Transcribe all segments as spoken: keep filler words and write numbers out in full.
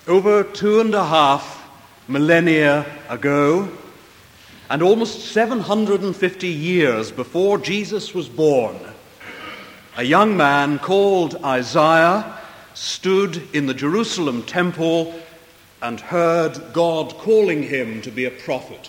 Over two and a half millennia ago, and almost seven hundred fifty years before Jesus was born, a young man called Isaiah stood in the Jerusalem temple and heard God calling him to be a prophet.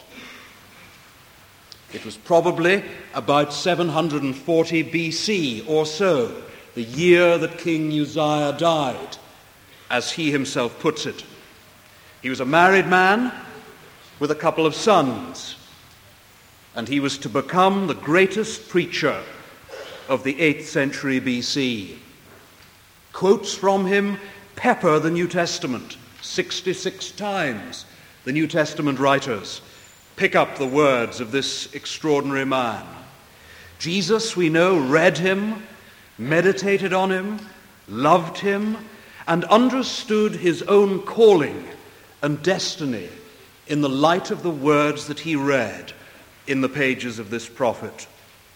It was probably about seven hundred forty B C or so, the year that King Uzziah died, as he himself puts it. He was a married man with a couple of sons, and he was to become the greatest preacher of the eighth century B C. Quotes from him pepper the New Testament. sixty-six times the New Testament writers pick up the words of this extraordinary man. Jesus, we know, read him, meditated on him, loved him, and understood his own calling and destiny in the light of the words that he read in the pages of this prophet.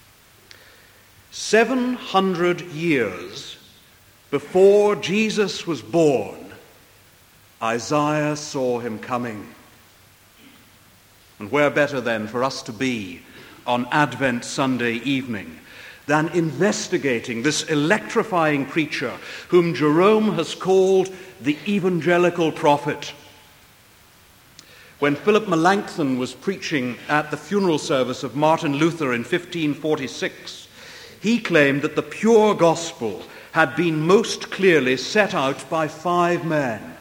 Seven hundred years before Jesus was born, Isaiah saw him coming. And where better then for us to be on Advent Sunday evening than investigating this electrifying preacher whom Jerome has called the evangelical prophet. When Philip Melanchthon was preaching at the funeral service of Martin Luther in fifteen forty-six, he claimed that the pure gospel had been most clearly set out by five men: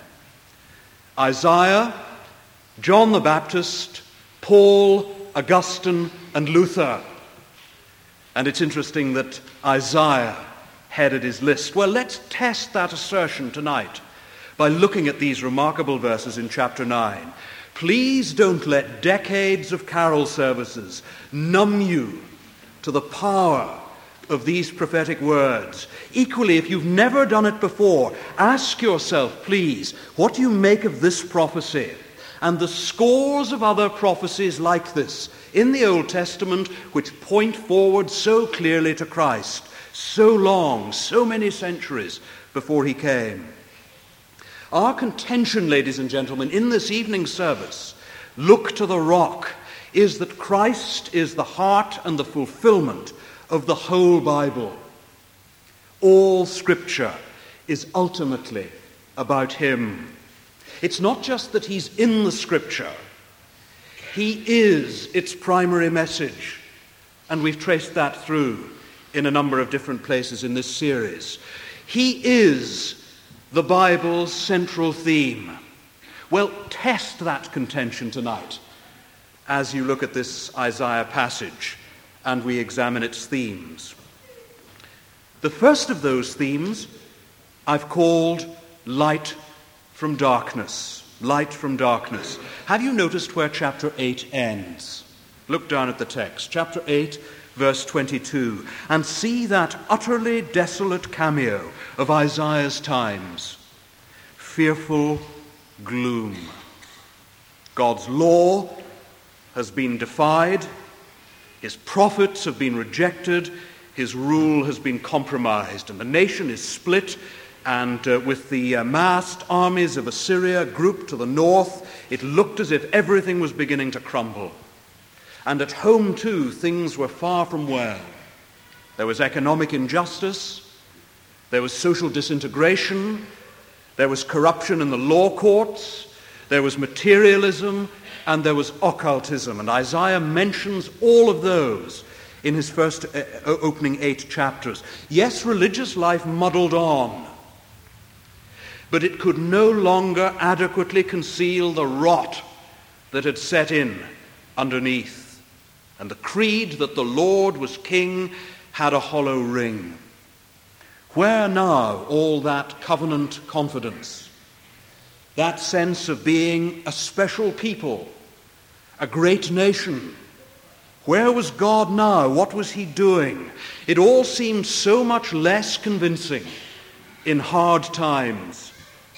Isaiah, John the Baptist, Paul, Augustine, and Luther. And it's interesting that Isaiah headed his list. Well, let's test that assertion tonight by looking at these remarkable verses in chapter nine. Please don't let decades of carol services numb you to the power of these prophetic words. Equally, if you've never done it before, ask yourself, please, what do you make of this prophecy and the scores of other prophecies like this in the Old Testament which point forward so clearly to Christ, so long, so many centuries before he came. Our contention, ladies and gentlemen, in this evening's service, Look to the Rock, is that Christ is the heart and the fulfillment of the whole Bible. All Scripture is ultimately about him. It's not just that he's in the Scripture. He is its primary message. And we've traced that through in a number of different places in this series. He is the Bible's central theme. Well, test that contention tonight as you look at this Isaiah passage and we examine its themes. The first of those themes I've called light from darkness. Light from darkness. Have you noticed where chapter eight ends? Look down at the text. Chapter eight, verse twenty-two. And see that utterly desolate cameo of Isaiah's times. Fearful gloom. God's law has been defied. His prophets have been rejected. His rule has been compromised. And the nation is split. And uh, with the uh, massed armies of Assyria grouped to the north, it looked as if everything was beginning to crumble. And at home, too, things were far from well. There was economic injustice. There was social disintegration. There was corruption in the law courts. There was materialism. And there was occultism. And Isaiah mentions all of those in his first uh, opening eight chapters. Yes, religious life muddled on, but it could no longer adequately conceal the rot that had set in underneath. And the creed that the Lord was king had a hollow ring. Where now all that covenant confidence, that sense of being a special people, a great nation? Where was God now? What was he doing? It all seemed so much less convincing in hard times.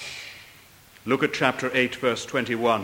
Look at chapter eight, verse twenty-one.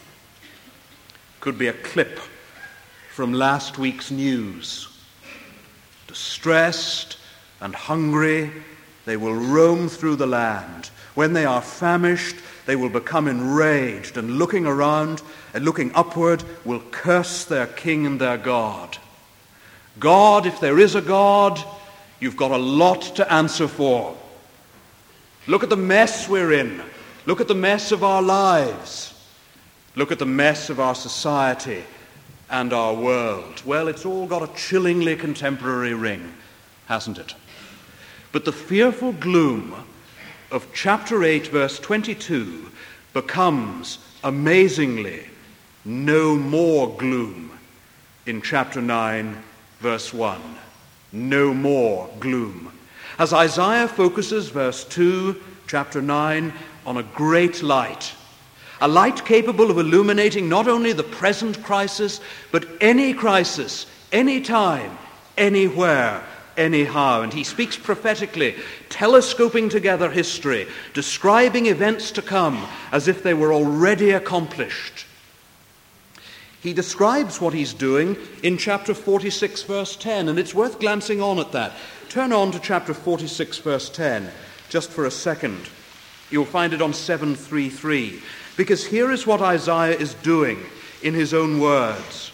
Could be a clip from last week's news. Distressed and hungry They will roam through the land. When they are famished, they will become enraged, and looking around and looking upward will curse their king and their God. God, if there is a God, you've got a lot to answer for. Look at the mess we're in. Look at the mess of our lives. Look at the mess of our society and our world. Well, it's all got a chillingly contemporary ring, hasn't it? But the fearful gloom of chapter eight, verse twenty-two, becomes amazingly no more gloom in chapter nine, verse one. No more gloom. As Isaiah focuses, verse two, chapter nine, on a great light, a light capable of illuminating not only the present crisis, but any crisis, any time, anywhere, anyhow. And he speaks prophetically, telescoping together history, describing events to come as if they were already accomplished. He describes what he's doing in chapter forty-six, verse ten, and it's worth glancing on at that. Turn on to chapter forty-six, verse ten, just for a second. You'll find it on seven thirty-three, because here is what Isaiah is doing in his own words.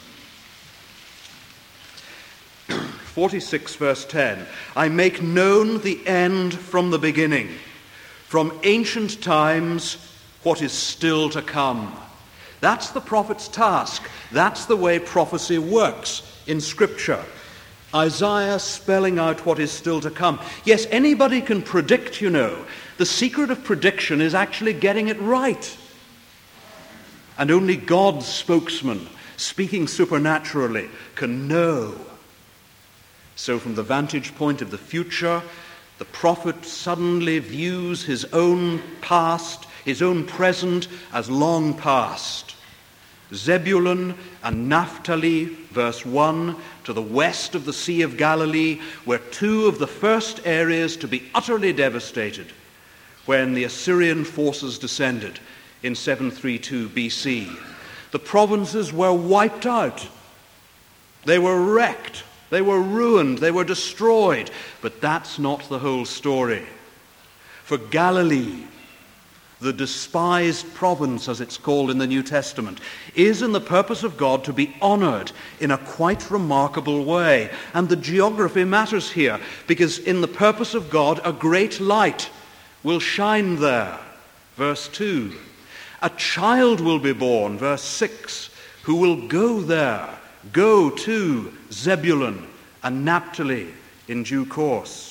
forty-six, verse ten, I make known the end from the beginning, from ancient times what is still to come. That's the prophet's task. That's the way prophecy works in Scripture. Isaiah spelling out what is still to come. Yes, anybody can predict, you know. The secret of prediction is actually getting it right. And only God's spokesman, speaking supernaturally, can know. So from the vantage point of the future, the prophet suddenly views his own past, his own present, as long past. Zebulun and Naphtali, verse one, to the west of the Sea of Galilee, were two of the first areas to be utterly devastated when the Assyrian forces descended in seven thirty-two B C. The provinces were wiped out. They were wrecked. They were ruined. They were destroyed. But that's not the whole story. For Galilee, the despised province, as it's called in the New Testament, is in the purpose of God to be honored in a quite remarkable way. And the geography matters here, because in the purpose of God, a great light will shine there. Verse two. A child will be born, verse six, who will go there, go to Zebulun and Naphtali in due course.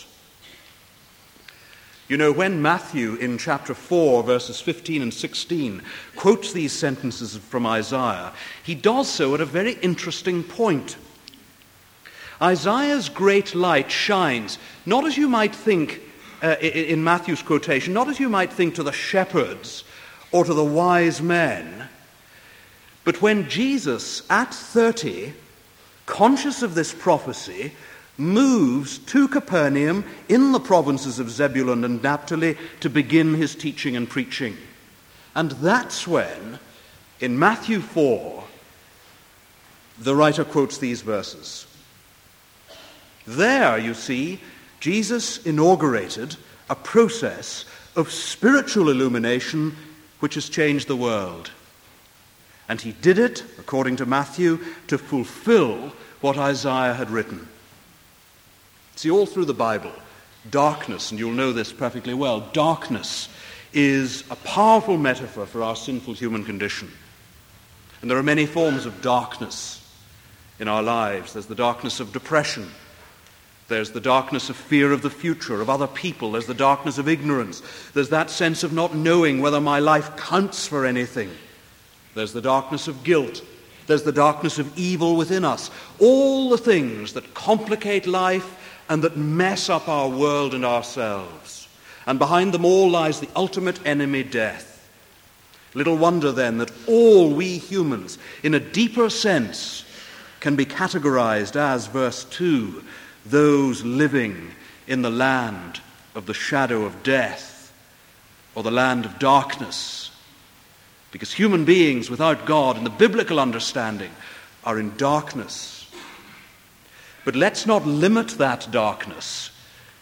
You know, when Matthew in chapter four, verses fifteen and sixteen, quotes these sentences from Isaiah, he does so at a very interesting point. Isaiah's great light shines, not as you might think uh, in Matthew's quotation, not as you might think to the shepherds or to the wise men, but when Jesus, at thirty, conscious of this prophecy, moves to Capernaum in the provinces of Zebulun and Naphtali to begin his teaching and preaching. And that's when, in Matthew four, the writer quotes these verses. There, you see, Jesus inaugurated a process of spiritual illumination which has changed the world. And he did it, according to Matthew, to fulfill what Isaiah had written. See, all through the Bible, darkness, and you'll know this perfectly well, darkness is a powerful metaphor for our sinful human condition. And there are many forms of darkness in our lives. There's the darkness of depression. There's the darkness of fear of the future, of other people. There's the darkness of ignorance. There's that sense of not knowing whether my life counts for anything. There's the darkness of guilt. There's the darkness of evil within us. All the things that complicate life and that mess up our world and ourselves. And behind them all lies the ultimate enemy, death. Little wonder then that all we humans, in a deeper sense, can be categorized as, verse two, those living in the land of the shadow of death, or the land of darkness. Because human beings without God, in the biblical understanding, are in darkness. But let's not limit that darkness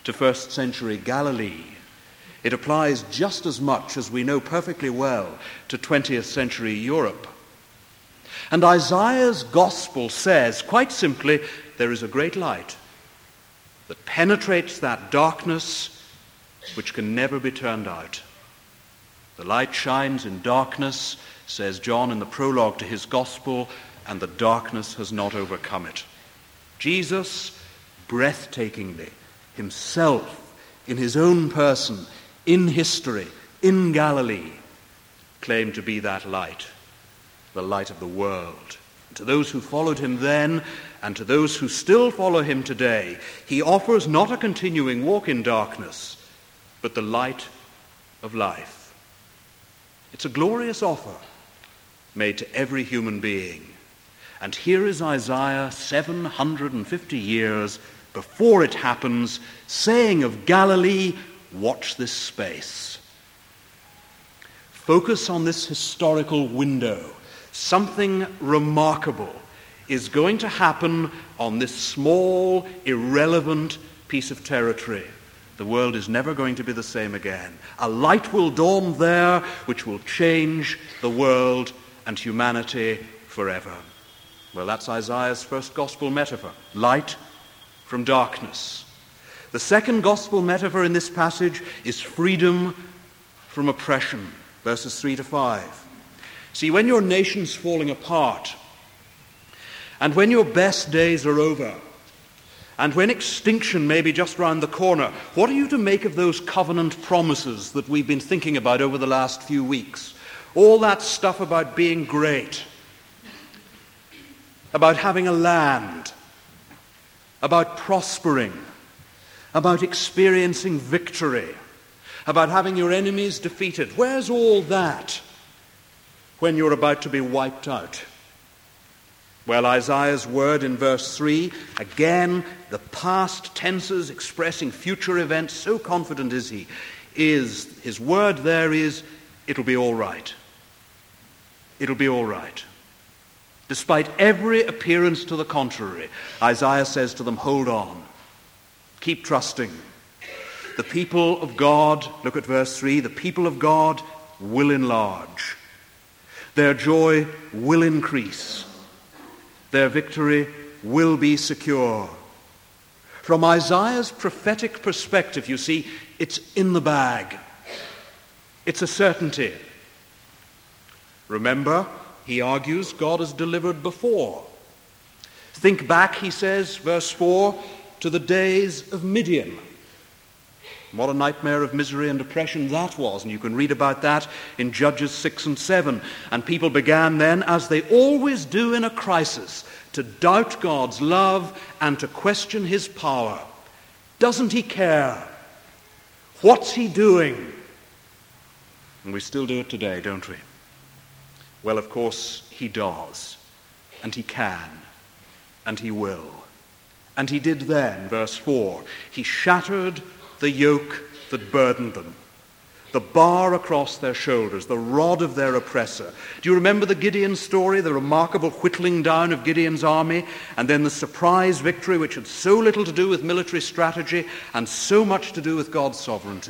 to first century Galilee. It applies just as much, as we know perfectly well, to twentieth century Europe. And Isaiah's gospel says, quite simply, there is a great light that penetrates that darkness which can never be turned out. The light shines in darkness, says John in the prologue to his gospel, and the darkness has not overcome it. Jesus, breathtakingly, himself, in his own person, in history, in Galilee, claimed to be that light, the light of the world. To those who followed him then, and to those who still follow him today, he offers not a continuing walk in darkness, but the light of life. It's a glorious offer made to every human being. And here is Isaiah seven hundred fifty years before it happens, saying of Galilee, watch this space. Focus on this historical window. Something remarkable is going to happen on this small, irrelevant piece of territory. The world is never going to be the same again. A light will dawn there which will change the world and humanity forever. Well, that's Isaiah's first gospel metaphor, light from darkness. The second gospel metaphor in this passage is freedom from oppression, verses three to five. See, when your nation's falling apart, and when your best days are over, and when extinction may be just round the corner, what are you to make of those covenant promises that we've been thinking about over the last few weeks? All that stuff about being great, about having a land, about prospering, about experiencing victory, about having your enemies defeated. Where's all that when you're about to be wiped out? Well, Isaiah's word in verse three, again, the past tenses expressing future events, so confident is he, is, his word there is, it'll be all right. It'll be all right. Despite every appearance to the contrary, Isaiah says to them, hold on. Keep trusting. The people of God, look at verse three, the people of God will enlarge. Their joy will increase. Their victory will be secure. From Isaiah's prophetic perspective, you see, it's in the bag. It's a certainty. Remember, he argues, God has delivered before. Think back, he says, verse four, to the days of Midian. What a nightmare of misery and oppression that was. And you can read about that in Judges six and seven. And people began then, as they always do in a crisis, to doubt God's love and to question his power. Doesn't he care? What's he doing? And we still do it today, don't we? Well, of course, he does. And he can. And he will. And he did then, verse four. He shattered the yoke that burdened them, the bar across their shoulders, the rod of their oppressor. Do you remember the Gideon story, the remarkable whittling down of Gideon's army, and then the surprise victory which had so little to do with military strategy and so much to do with God's sovereignty?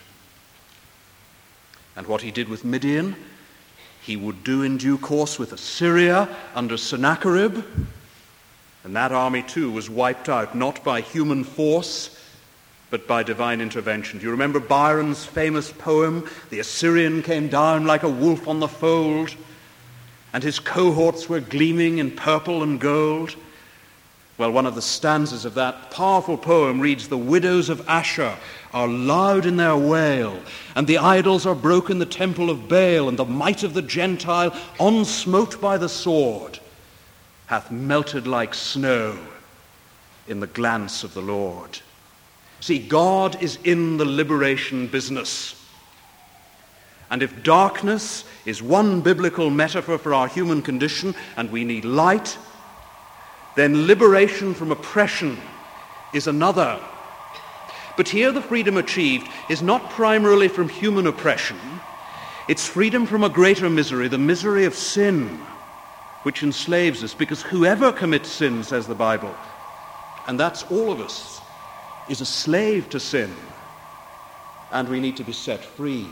And what he did with Midian, he would do in due course with Assyria under Sennacherib, and that army too was wiped out, not by human force, but by divine intervention. Do you remember Byron's famous poem, "The Assyrian came down like a wolf on the fold, and his cohorts were gleaming in purple and gold"? Well, one of the stanzas of that powerful poem reads, "The widows of Asher are loud in their wail, and the idols are broke in the temple of Baal, and the might of the Gentile, onsmote by the sword, hath melted like snow in the glance of the Lord." See, God is in the liberation business. And if darkness is one biblical metaphor for our human condition, and we need light, then liberation from oppression is another. But here the freedom achieved is not primarily from human oppression. It's freedom from a greater misery, the misery of sin, which enslaves us, because whoever commits sin, says the Bible, and that's all of us, is a slave to sin, and we need to be set free.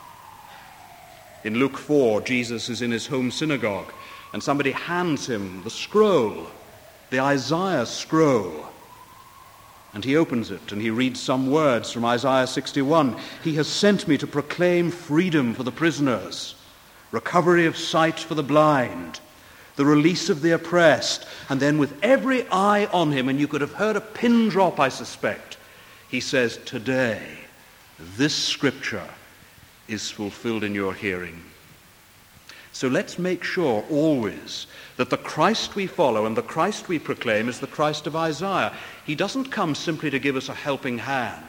In Luke four, Jesus is in his home synagogue, and somebody hands him the scroll, the Isaiah scroll. And he opens it, and he reads some words from Isaiah sixty-one. He has sent me to proclaim freedom for the prisoners, recovery of sight for the blind, the release of the oppressed. And then with every eye on him, and you could have heard a pin drop, I suspect, he says, today, this scripture is fulfilled in your hearing. So let's make sure always that the Christ we follow and the Christ we proclaim is the Christ of Isaiah. He doesn't come simply to give us a helping hand,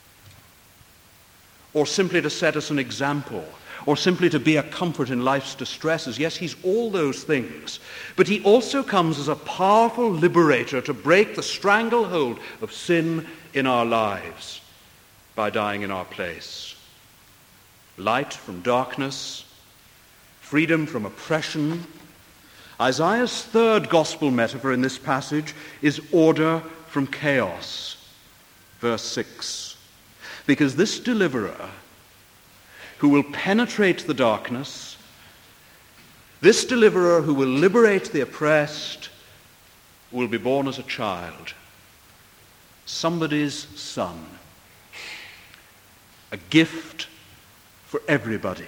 or simply to set us an example, or simply to be a comfort in life's distresses. Yes, he's all those things. But he also comes as a powerful liberator to break the stranglehold of sin in our lives by dying in our place. Light from darkness, freedom from oppression. Isaiah's third gospel metaphor in this passage is order from chaos. Verse six. Because this deliverer who will penetrate the darkness, this deliverer who will liberate the oppressed, will be born as a child, somebody's son, a gift for everybody.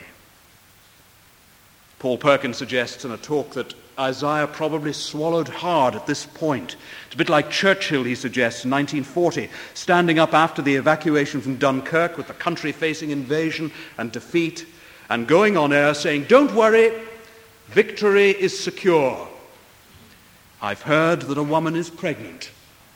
Paul Perkins suggests in a talk that Isaiah probably swallowed hard at this point. It's a bit like Churchill, he suggests, in nineteen forty, standing up after the evacuation from Dunkirk with the country facing invasion and defeat, and going on air saying, "Don't worry, victory is secure. I've heard that a woman is pregnant."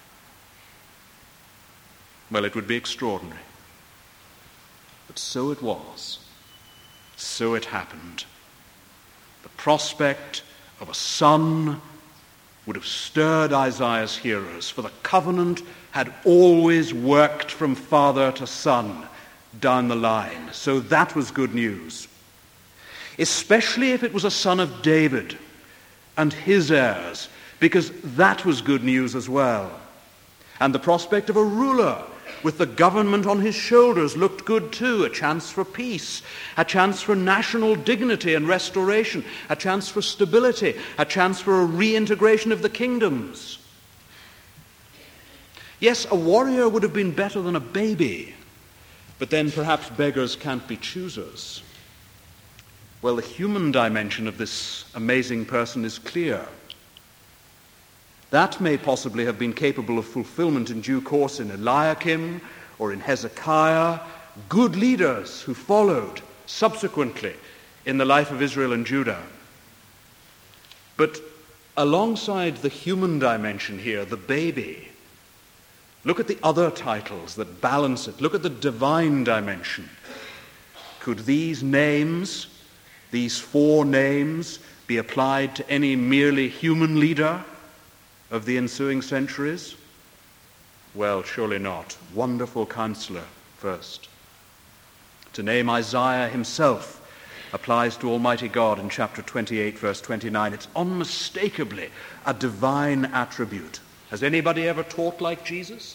Well, it would be extraordinary. But so it was. So it happened. The prospect of a son would have stirred Isaiah's hearers, for the covenant had always worked from father to son down the line. So that was good news. Especially if it was a son of David and his heirs, because that was good news as well. And the prospect of a ruler with the government on his shoulders looked good too, a chance for peace, a chance for national dignity and restoration, a chance for stability, a chance for a reintegration of the kingdoms. Yes, a warrior would have been better than a baby, but then perhaps beggars can't be choosers. Well, the human dimension of this amazing person is clear. That may possibly have been capable of fulfillment in due course in Eliakim or in Hezekiah, good leaders who followed subsequently in the life of Israel and Judah. But alongside the human dimension here, the baby, look at the other titles that balance it. Look at the divine dimension. Could these names, these four names, be applied to any merely human leader of the ensuing centuries? Well, surely not. Wonderful Counselor first. To name Isaiah himself applies to Almighty God in chapter twenty-eight, verse twenty-nine. It's unmistakably a divine attribute. Has anybody ever taught like Jesus?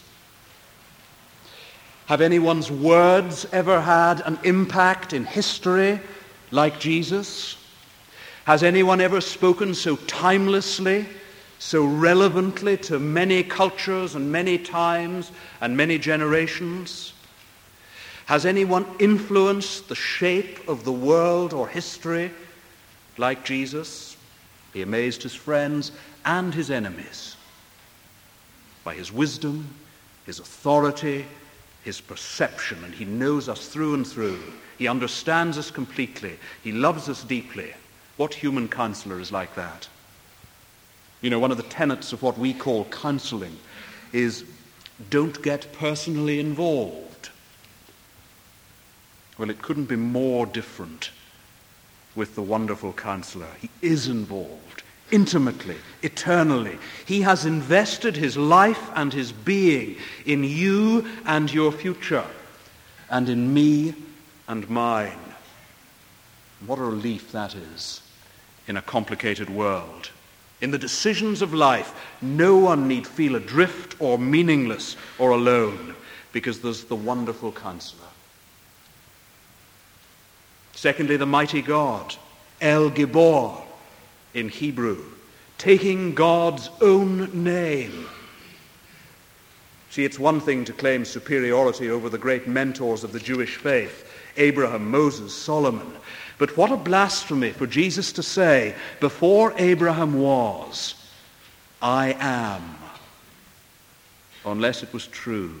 Have anyone's words ever had an impact in history like Jesus? Has anyone ever spoken so timelessly, so relevantly to many cultures and many times and many generations? Has anyone influenced the shape of the world or history like Jesus? He amazed his friends and his enemies by his wisdom, his authority, his perception, and he knows us through and through. He understands us completely. He loves us deeply. What human counselor is like that? You know, one of the tenets of what we call counseling is don't get personally involved. Well, it couldn't be more different with the wonderful counselor. He is involved intimately, eternally. He has invested his life and his being in you and your future, and in me and mine. What a relief that is in a complicated world. In the decisions of life, no one need feel adrift or meaningless or alone, because there's the wonderful Counselor. Secondly, the mighty God, El Gibor in Hebrew, taking God's own name. See, it's one thing to claim superiority over the great mentors of the Jewish faith, Abraham, Moses, Solomon. But what a blasphemy for Jesus to say, before Abraham was, I am, unless it was true.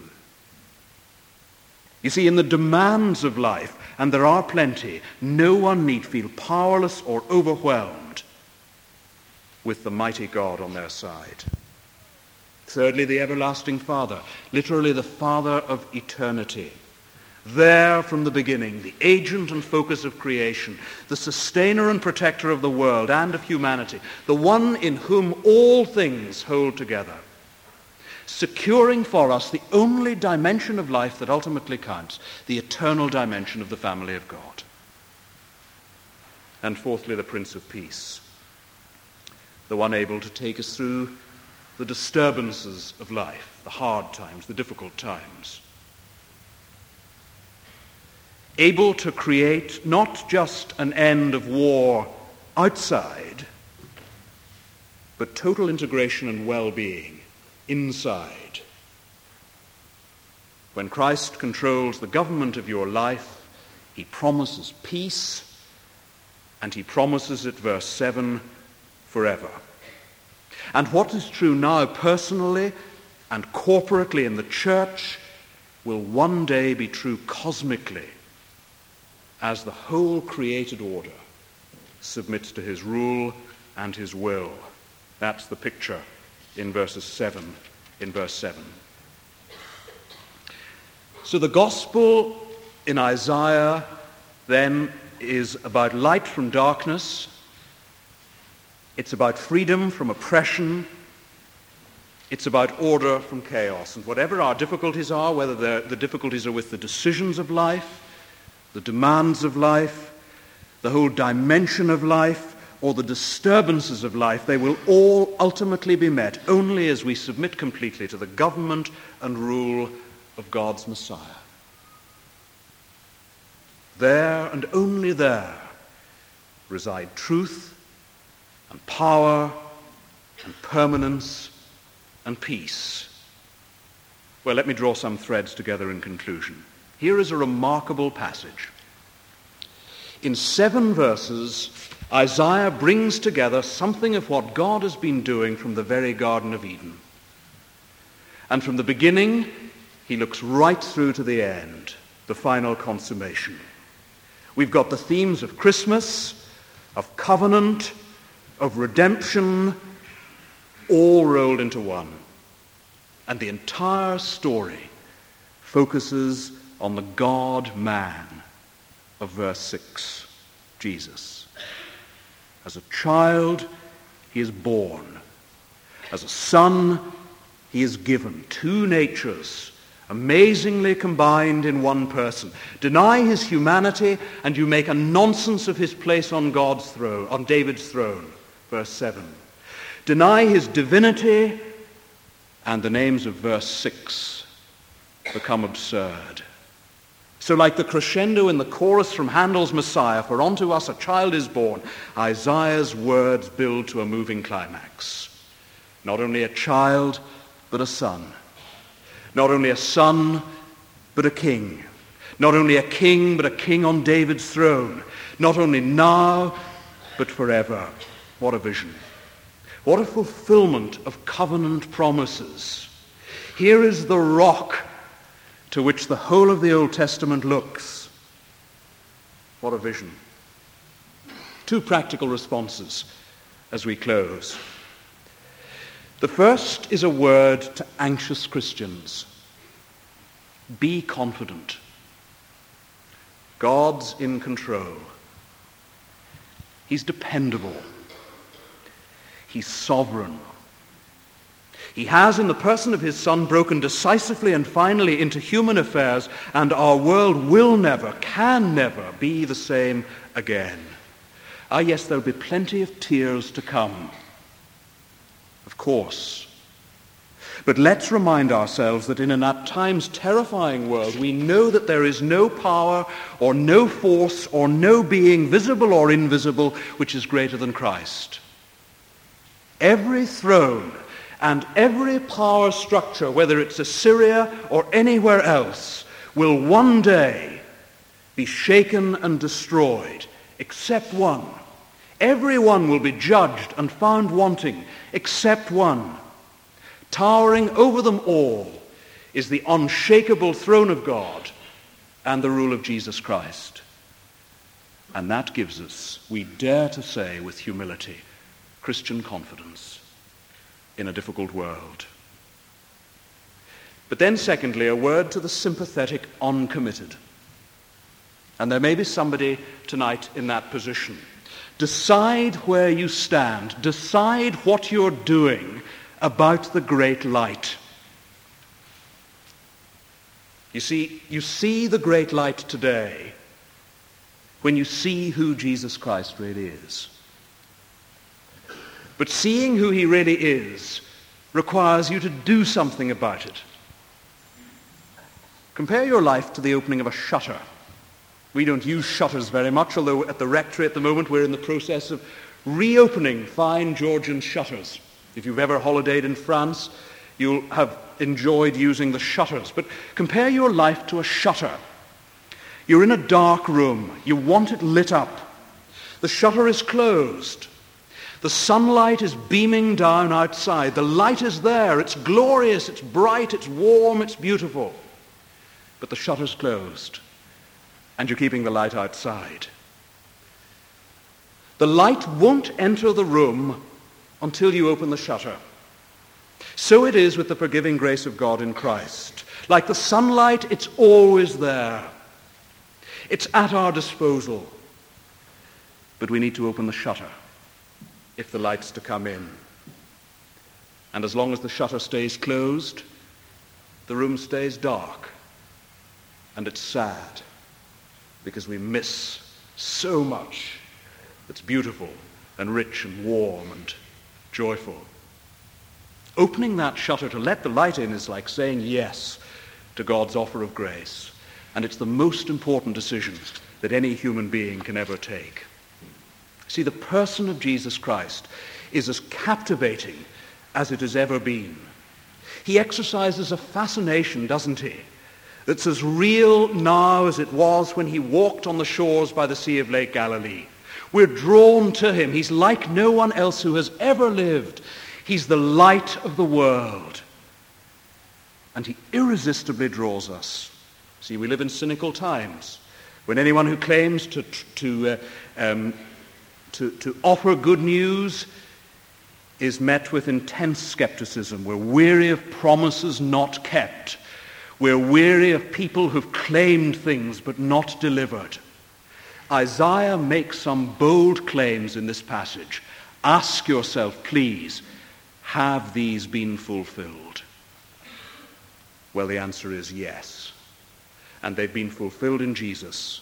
You see, in the demands of life, and there are plenty, no one need feel powerless or overwhelmed with the mighty God on their side. Thirdly, the everlasting Father, literally the Father of eternity. There from the beginning, the agent and focus of creation, the sustainer and protector of the world and of humanity, the one in whom all things hold together, securing for us the only dimension of life that ultimately counts, the eternal dimension of the family of God. And fourthly, the Prince of Peace, the one able to take us through the disturbances of life, the hard times, the difficult times. Able to create not just an end of war outside, but total integration and well-being inside. When Christ controls the government of your life, he promises peace, and he promises it, verse seven, forever. And what is true now personally and corporately in the church will one day be true cosmically as the whole created order submits to his rule and his will. That's the picture in verses seven, in verse seven. So the gospel in Isaiah then is about light from darkness. It's about freedom from oppression. It's about order from chaos. And whatever our difficulties are, whether the difficulties are with the decisions of life, the demands of life, the whole dimension of life, or the disturbances of life, they will all ultimately be met only as we submit completely to the government and rule of God's Messiah. There and only there reside truth and power and permanence and peace. Well, let me draw some threads together in conclusion. Here is a remarkable passage. In seven verses, Isaiah brings together something of what God has been doing from the very Garden of Eden. And from the beginning, he looks right through to the end, the final consummation. We've got the themes of Christmas, of covenant, of redemption, all rolled into one. And the entire story focuses on the God-man of verse six, Jesus. As a child, he is born. As a son, he is given. Two natures, amazingly combined in one person. Deny his humanity, and you make a nonsense of his place on God's throne, on David's throne. Verse seven. Deny his divinity, and the names of verse six become absurd. So like the crescendo in the chorus from Handel's Messiah, for unto us a child is born, Isaiah's words build to a moving climax. Not only a child, but a son. Not only a son, but a king. Not only a king, but a king on David's throne. Not only now, but forever. What a vision. What a fulfillment of covenant promises. Here is the rock to which the whole of the Old Testament looks. What a vision. Two practical responses as we close. The first is a word to anxious Christians. Be confident. God's in control. He's dependable. He's sovereign. He has, in the person of his Son, broken decisively and finally into human affairs, and our world will never, can never be the same again. Ah, yes, there'll be plenty of tears to come. Of course. But let's remind ourselves that in an at times terrifying world, we know that there is no power or no force or no being, visible or invisible, which is greater than Christ. Every throne and every power structure, whether it's Assyria or anywhere else, will one day be shaken and destroyed, except one. Every one will be judged and found wanting, except one. Towering over them all is the unshakable throne of God and the rule of Jesus Christ. And that gives us, we dare to say with humility, Christian confidence in a difficult world. But then secondly, a word to the sympathetic uncommitted. And there may be somebody tonight in that position. Decide where you stand. Decide what you're doing about the great light. You see, you see the great light today when you see who Jesus Christ really is. But seeing who he really is requires you to do something about it. Compare your life to the opening of a shutter. We don't use shutters very much, although at the rectory at the moment we're in the process of reopening fine Georgian shutters. If you've ever holidayed in France, you'll have enjoyed using the shutters. But compare your life to a shutter. You're in a dark room. You want it lit up. The shutter is closed. The sunlight is beaming down outside. The light is there. It's glorious. It's bright. It's warm. It's beautiful. But the shutter's closed, and you're keeping the light outside. The light won't enter the room until you open the shutter. So it is with the forgiving grace of God in Christ. Like the sunlight, it's always there. It's at our disposal. But we need to open the shutter if the light's to come in. And as long as the shutter stays closed, the room stays dark. And it's sad because we miss so much that's beautiful and rich and warm and joyful. Opening that shutter to let the light in is like saying yes to God's offer of grace. And it's the most important decision that any human being can ever take. See, the person of Jesus Christ is as captivating as it has ever been. He exercises a fascination, doesn't he, that's as real now as it was when he walked on the shores by the Sea of Lake Galilee. We're drawn to him. He's like no one else who has ever lived. He's the light of the world. And he irresistibly draws us. See, we live in cynical times when anyone who claims to, to, uh, um, to, to offer good news is met with intense skepticism. We're weary of promises not kept. We're weary of people who've claimed things but not delivered. Isaiah makes some bold claims in this passage. Ask yourself, please, have these been fulfilled? Well, the answer is yes. And they've been fulfilled in Jesus.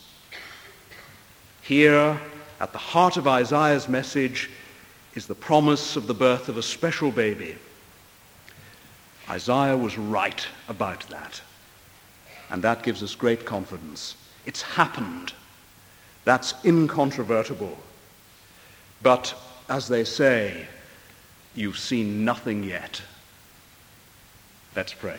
Here, at the heart of Isaiah's message, is the promise of the birth of a special baby. Isaiah was right about that. And that gives us great confidence. It's happened. That's incontrovertible. But, as they say, you've seen nothing yet. Let's pray.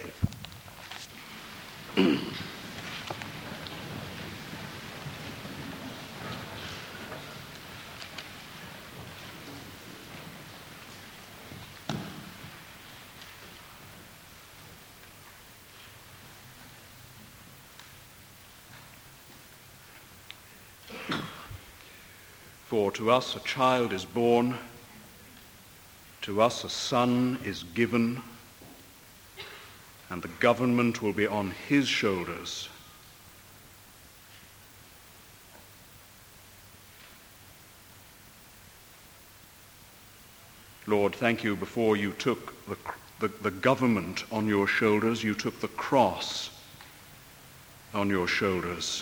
For to us a child is born, to us a son is given, and the government will be on his shoulders. Lord, thank you, before you took the, the, the government on your shoulders, you took the cross on your shoulders.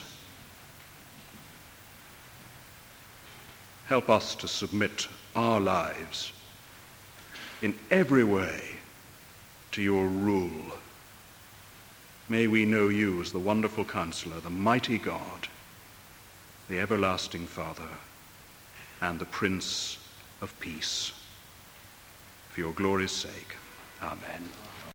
Help us to submit our lives in every way to your rule. May we know you as the wonderful Counselor, the mighty God, the everlasting Father, and the Prince of Peace. For your glory's sake. Amen.